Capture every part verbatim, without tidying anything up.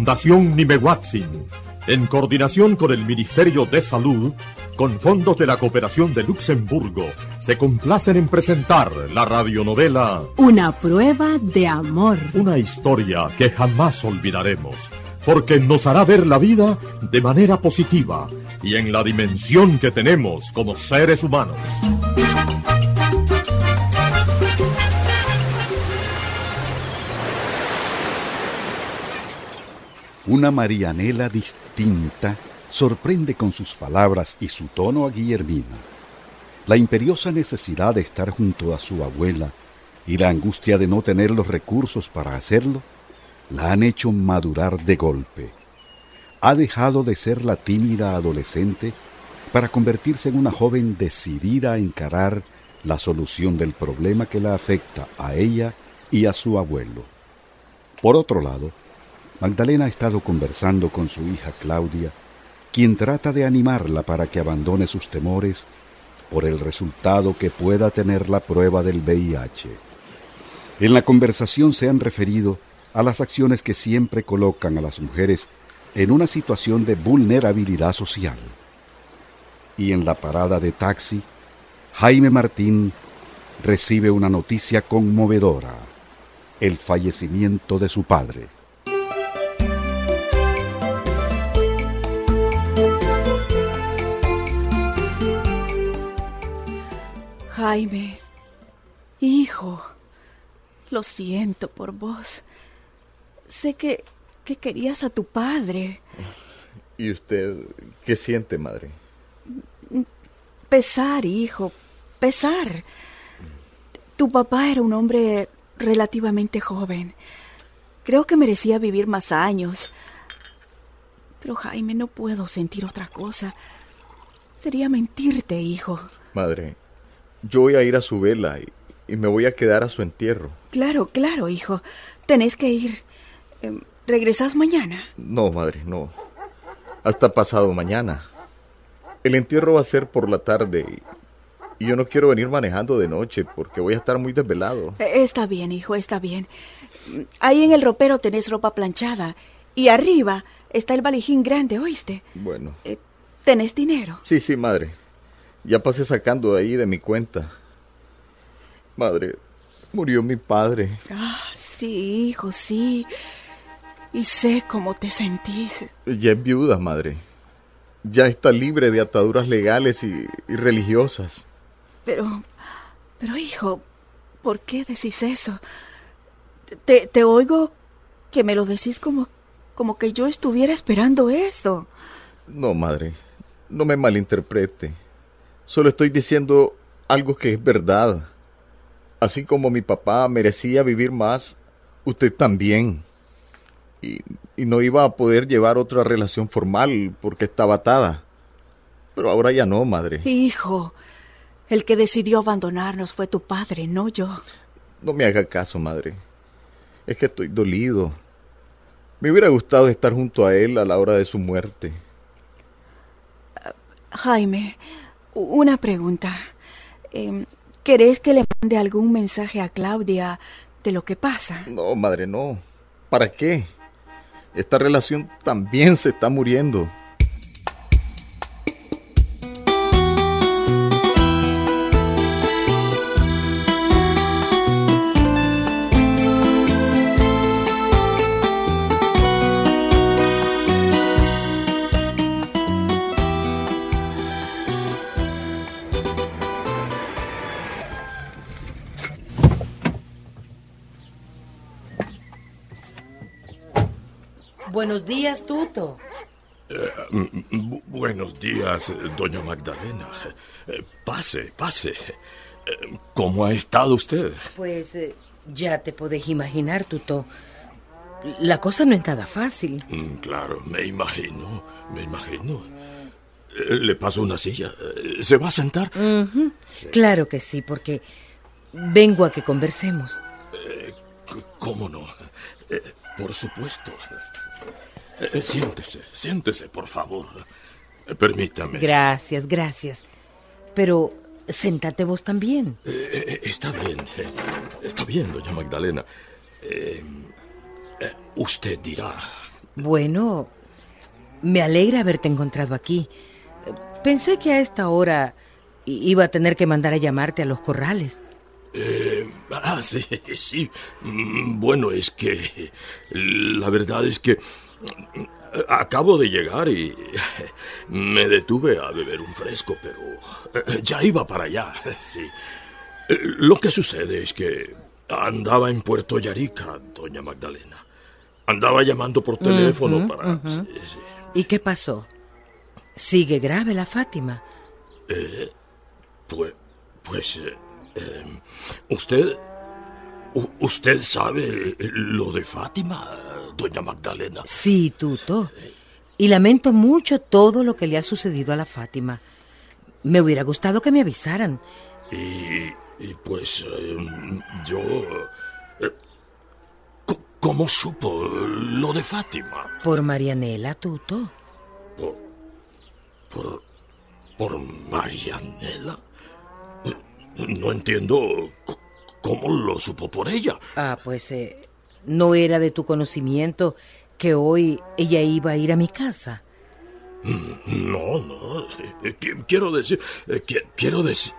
Fundación Nimehuatzin, en coordinación con el Ministerio de Salud, con fondos de la Cooperación de Luxemburgo, se complacen en presentar la radionovela Una prueba de amor. Una historia que jamás olvidaremos, porque nos hará ver la vida de manera positiva y en la dimensión que tenemos como seres humanos. Una Marianela distinta sorprende con sus palabras y su tono a Guillermina. La imperiosa necesidad de estar junto a su abuela y la angustia de no tener los recursos para hacerlo la han hecho madurar de golpe. Ha dejado de ser la tímida adolescente para convertirse en una joven decidida a encarar la solución del problema que la afecta a ella y a su abuelo. Por otro lado, Magdalena ha estado conversando con su hija Claudia, quien trata de animarla para que abandone sus temores por el resultado que pueda tener la prueba del V I H. En la conversación se han referido a las acciones que siempre colocan a las mujeres en una situación de vulnerabilidad social. Y en la parada de taxi, Jaime Martín recibe una noticia conmovedora: el fallecimiento de su padre. Jaime, hijo, lo siento por vos. Sé que, que querías a tu padre. ¿Y usted qué siente, madre? Pesar, hijo, pesar. Tu papá era un hombre relativamente joven. Creo que merecía vivir más años. Pero, Jaime, no puedo sentir otra cosa. Sería mentirte, hijo. Madre, yo voy a ir a su vela y, y me voy a quedar a su entierro. Claro, claro, hijo. Tenés que ir. Eh, ¿Regresás mañana? No, madre, no. Hasta pasado mañana. El entierro va a ser por la tarde y, y yo no quiero venir manejando de noche porque voy a estar muy desvelado. Eh, está bien, hijo, está bien. Ahí en el ropero tenés ropa planchada y arriba está el valijín grande, ¿oíste? Bueno. Eh, ¿Tenés dinero? Sí, sí, madre. Ya pasé sacando de ahí de mi cuenta. Madre, murió mi padre. Ah, sí, hijo, sí. Y sé cómo te sentís. Ya es viuda, madre. Ya está libre de ataduras legales y, y religiosas. Pero, pero hijo, ¿por qué decís eso? Te, te oigo que me lo decís como, como que yo estuviera esperando eso. No, madre, no me malinterprete. Solo estoy diciendo algo que es verdad. Así como mi papá merecía vivir más, usted también. Y, y no iba a poder llevar otra relación formal porque estaba atada. Pero ahora ya no, madre. Hijo, el que decidió abandonarnos fue tu padre, no yo. No me haga caso, madre. Es que estoy dolido. Me hubiera gustado estar junto a él a la hora de su muerte. Uh, Jaime, una pregunta. Eh, ¿Querés que le mande algún mensaje a Claudia de lo que pasa? No, madre, no. ¿Para qué? Esta relación también se está muriendo. Buenos días, Tuto. Eh, bu- buenos días, doña Magdalena. Eh, pase, pase. Eh, ¿Cómo ha estado usted? Pues eh, ya te podés imaginar, Tuto. La cosa no es nada fácil. Mm, claro, me imagino, me imagino. Eh, ¿Le paso una silla? Eh, ¿Se va a sentar? Uh-huh. Sí. Claro que sí, porque vengo a que conversemos. Eh, c- ¿Cómo no? Eh, por supuesto. Eh, siéntese, siéntese, por favor. Eh, permítame. Gracias, gracias. Pero séntate vos también. Eh, eh, está bien, eh, está bien, doña Magdalena. Eh, eh, usted dirá, Bueno, me alegra haberte encontrado aquí. Pensé que a esta hora iba a tener que mandar a llamarte a los corrales. Eh, ah, sí, sí. Bueno, es que la verdad es que acabo de llegar y me detuve a beber un fresco, pero ya iba para allá, sí. Lo que sucede es que andaba en Puerto Yarica, doña Magdalena. Andaba llamando por teléfono uh-huh, para... Uh-huh. Sí, sí. ¿Y qué pasó? ¿Sigue grave la Fátima? Eh, pues... Pues... Eh, eh, ¿Usted... U- ¿Usted sabe lo de Fátima, doña Magdalena? Sí, Tuto. Y lamento mucho todo lo que le ha sucedido a la Fátima. Me hubiera gustado que me avisaran. Y... y pues... Eh, yo... Eh, ¿Cómo supo lo de Fátima? Por Marianela, Tuto. ¿Por... por... por Marianela? No entiendo cómo lo supo por ella. Ah, pues eh, no era de tu conocimiento que hoy ella iba a ir a mi casa. No, no. Quiero decir... Quiero decir...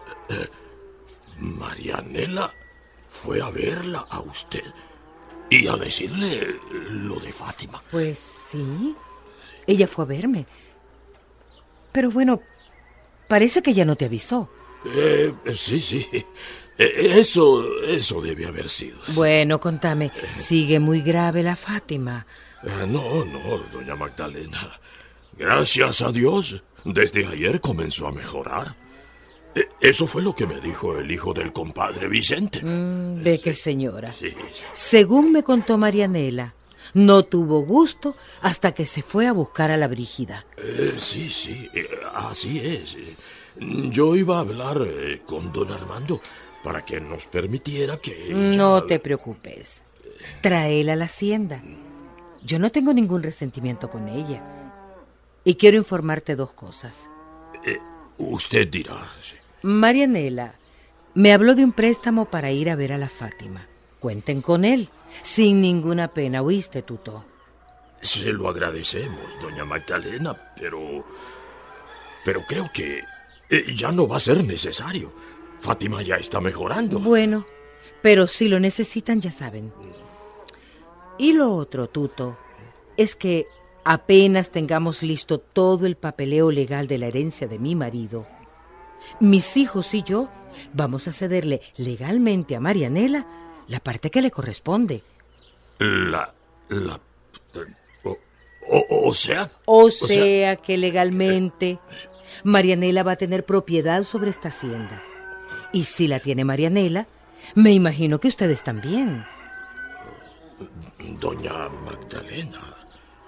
Marianela fue a verla a usted y a decirle lo de Fátima. Pues sí, ella fue a verme. Pero bueno, parece que ya no te avisó. Eh, sí, sí. Eso, eso debe haber sido. Bueno, contame, ¿sigue muy grave la Fátima? Eh, no, no, doña Magdalena. Gracias a Dios, desde ayer comenzó a mejorar. Eh, eso fue lo que me dijo el hijo del compadre Vicente. Mm, ve que señora. Sí. Según me contó Marianela, no tuvo gusto hasta que se fue a buscar a la Brígida. Eh, sí, sí, eh, así es. Yo iba a hablar eh, con don Armando para que nos permitiera que ella... No te preocupes. Tráela a la hacienda. Yo no tengo ningún resentimiento con ella. Y quiero informarte dos cosas. Eh, usted dirá... Sí. Marianela me habló de un préstamo para ir a ver a la Fátima. Cuenten con él, sin ninguna pena, ¿oíste, Tuto? Se lo agradecemos, doña Magdalena, pero... Pero creo que eh, ya no va a ser necesario. Fátima ya está mejorando. Bueno, pero si lo necesitan, ya saben. Y lo otro, Tuto, es que apenas tengamos listo todo el papeleo legal de la herencia de mi marido, mis hijos y yo vamos a cederle legalmente a Marianela la parte que le corresponde. La... la... O, o, o sea... O, o sea, sea que legalmente Marianela va a tener propiedad sobre esta hacienda. Y si la tiene Marianela, me imagino que ustedes también. Doña Magdalena,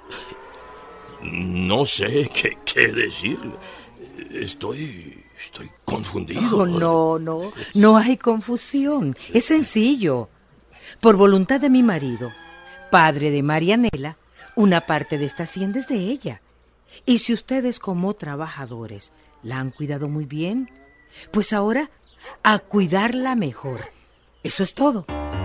no sé qué, qué decirle. Estoy... Estoy confundido. Oh, no, no, no hay confusión. Es sencillo. Por voluntad de mi marido, padre de Marianela, una parte de esta hacienda es de ella. Y si ustedes como trabajadores la han cuidado muy bien, pues ahora a cuidarla mejor. Eso es todo.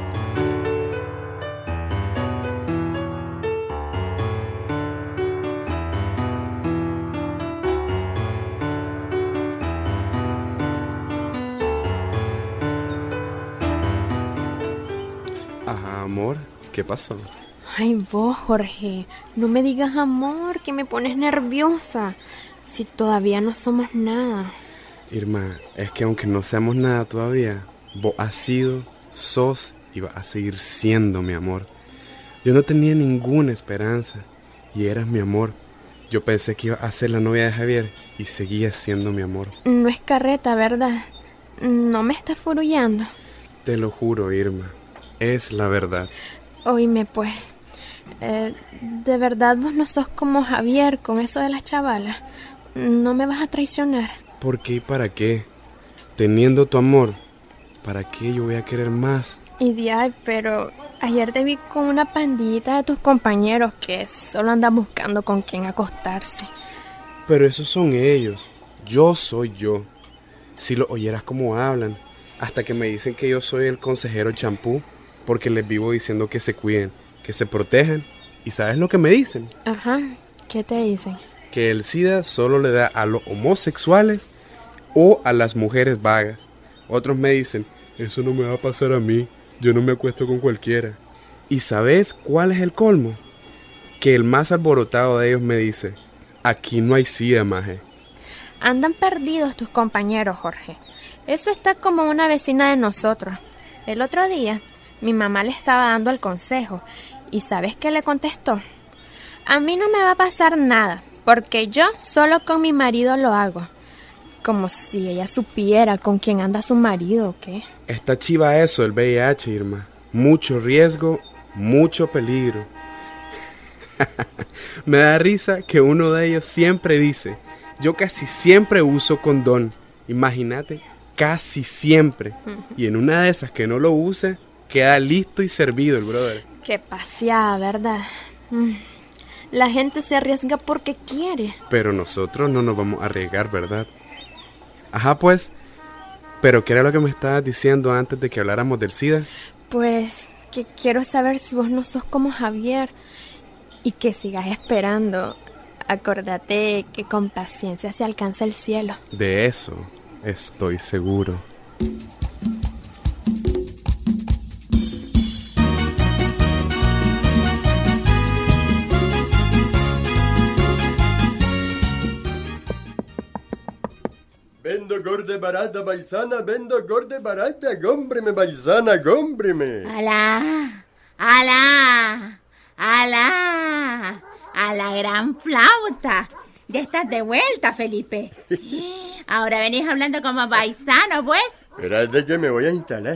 Amor, ¿qué pasó? Ay, vos, Jorge, no me digas amor, que me pones nerviosa. Si todavía no somos nada. Irma, es que aunque no seamos nada todavía, vos has sido, sos y vas a seguir siendo mi amor. Yo no tenía ninguna esperanza y eras mi amor. Yo pensé que iba a ser la novia de Javier y seguías siendo mi amor. No es carreta, ¿verdad? No me estás furullando. Te lo juro, Irma. Es la verdad. Oíme, pues, eh, ¿de verdad vos no sos como Javier con eso de las chavalas? ¿No me vas a traicionar? ¿Por qué y para qué? Teniendo tu amor, ¿para qué yo voy a querer más? Y de pero ayer te vi con una pandillita de tus compañeros que solo andan buscando con quién acostarse. Pero esos son ellos. Yo soy yo. Si lo oyeras como hablan, hasta que me dicen que yo soy el consejero champú. Porque les vivo diciendo que se cuiden, que se protejan ¿Y sabes lo que me dicen? Ajá, ¿qué te dicen? Que el SIDA solo le da a los homosexuales o a las mujeres vagas. Otros me dicen, eso no me va a pasar a mí, yo no me acuesto con cualquiera. ¿Y sabes cuál es el colmo? Que el más alborotado de ellos me dice, aquí no hay SIDA, maje. Andan perdidos tus compañeros, Jorge. Eso está como una vecina de nosotros. El otro día, mi mamá le estaba dando el consejo, ¿y sabes qué le contestó? A mí no me va a pasar nada, porque yo solo con mi marido lo hago. Como si ella supiera con quién anda su marido o qué. Está chiva eso, el V I H, Irma. Mucho riesgo, mucho peligro. Me da risa que uno de ellos siempre dice, yo casi siempre uso condón. Imagínate, casi siempre. Y en una de esas que no lo use, queda listo y servido el brother. Qué paseada, ¿verdad? La gente se arriesga porque quiere. Pero nosotros no nos vamos a arriesgar, ¿verdad? Ajá, pues. Pero ¿qué era lo que me estabas diciendo antes de que habláramos del SIDA? Pues que quiero saber si vos no sos como Javier y que sigas esperando. Acordate que con paciencia se alcanza el cielo. De eso estoy seguro. Vendo gorda barata, paisana, vendo gorda barata, cómpreme, paisana, cómpreme. ¡Alá! ¡Alá! ¡Alá! ¡A la gran flauta! Ya estás de vuelta, Felipe. Ahora venís hablando como paisano, pues. Espérate que me voy a instalar.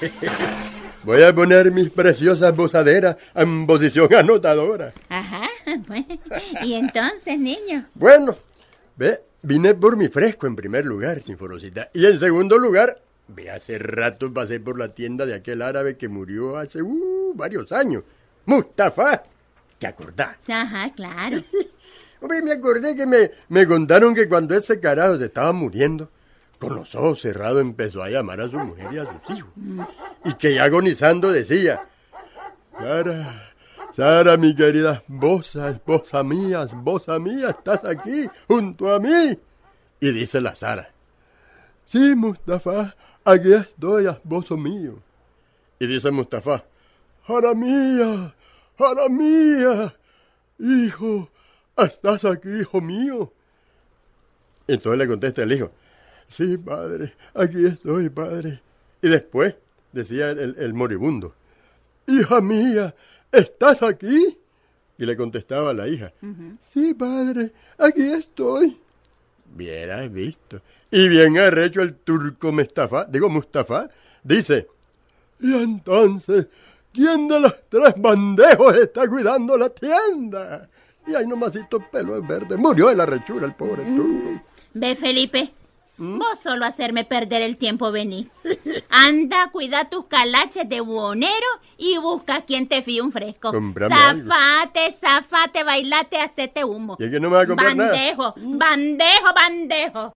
Voy a poner mis preciosas bozaderas en posición anotadora. Ajá, pues. ¿Y entonces, niño? Bueno, ve, vine por mi fresco en primer lugar, Sinforosita. Y en segundo lugar, ve, hace rato pasé por la tienda de aquel árabe que murió hace uh, varios años. Mustafa. ¿Te acordás? Ajá, claro. Hombre, me acordé que me, me contaron que cuando ese carajo se estaba muriendo, con los ojos cerrados empezó a llamar a su mujer y a sus hijos. Y que ya agonizando decía, Sara, Sara, mi querida esposa, esposa mía, esposa mía, estás aquí, junto a mí. Y dice la Sara, sí, Mustafa, aquí estoy, esposo mío. Y dice Mustafa, Sara mía, Sara mía, hijo, ¿estás aquí, hijo mío? Entonces le contesta el hijo, sí, padre, aquí estoy, padre. Y después decía el, el, el moribundo, hija mía, ¿estás aquí? Y le contestaba la hija, uh-huh. Sí, padre, aquí estoy. Vieras visto. Y bien arrecho el turco Mustafa, digo Mustafa, dice, y entonces, ¿quién de los tres bandejos está cuidando la tienda? Y ahí nomasito pelo verde. Murió de la rechura el pobre turco. Mm. Ve, Felipe, ¿Mm? Vos solo hacerme perder el tiempo vení. Anda, cuida tus calaches de buhonero y busca a quien te fíe un fresco. Comprame zafate, algo. zafate, bailate, hacete humo. ¿Y es que no me va a comprar bandejo, nada? Bandejo, bandejo.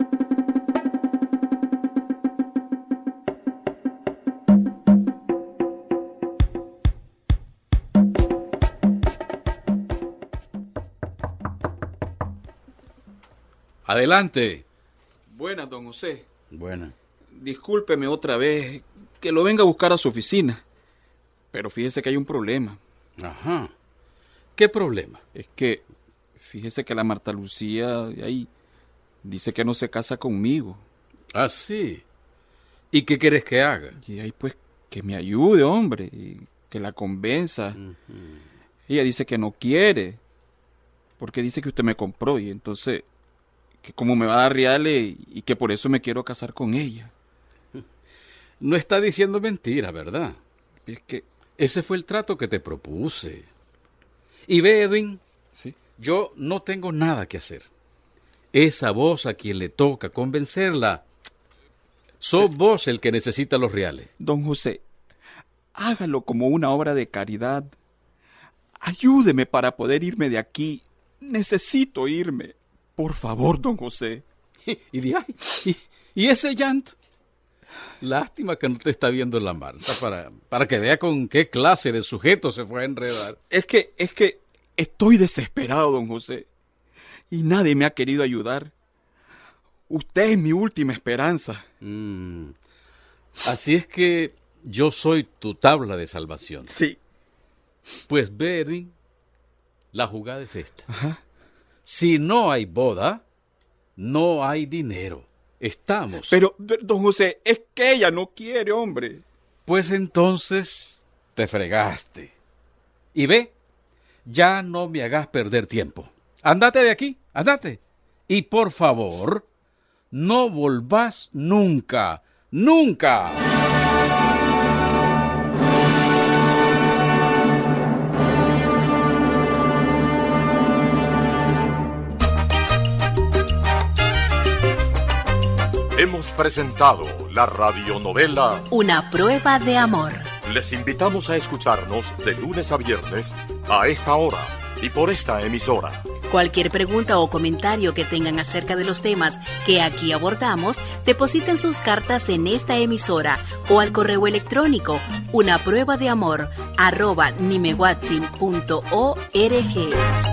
Adelante. Buenas, don José. Buenas. Discúlpeme otra vez que lo venga a buscar a su oficina, pero fíjese que hay un problema. Ajá. ¿Qué problema? Es que, fíjese que la Marta Lucía de ahí dice que no se casa conmigo. Ah, sí. ¿Y qué quieres que haga? Y ahí pues que me ayude, hombre, y que la convenza. Uh-huh. Ella dice que no quiere, porque dice que usted me compró y entonces que como me va a dar reales y que por eso me quiero casar con ella. No está diciendo mentira, ¿verdad? Es que ese fue el trato que te propuse. Y ve, Edwin, ¿sí? Yo no tengo nada que hacer. Es a vos a quien le toca convencerla. Sos vos el que necesita los reales. Don José, hágalo como una obra de caridad. Ayúdeme para poder irme de aquí. Necesito irme. Por favor, don José. ¿Y, y, de ahí? ¿Y, y ese llanto? Lástima que no te está viendo la Marta para, para que vea con qué clase de sujeto se fue a enredar. Es que, es que estoy desesperado, don José. Y nadie me ha querido ayudar. Usted es mi última esperanza. Mm. Así es que yo soy tu tabla de salvación. Sí. Pues ve, Edwin, la jugada es esta. Ajá. Si no hay boda, no hay dinero. Estamos. Pero, don José, es que ella no quiere, hombre. Pues entonces te fregaste. Y ve, ya no me hagas perder tiempo. Andate de aquí, andate. Y por favor, no volvás nunca, nunca. Hemos presentado la radionovela Una prueba de amor. Les invitamos a escucharnos de lunes a viernes a esta hora y por esta emisora. Cualquier pregunta o comentario que tengan acerca de los temas que aquí abordamos, depositen sus cartas en esta emisora o al correo electrónico una prueba de amor arroba nimehuatzin punto org.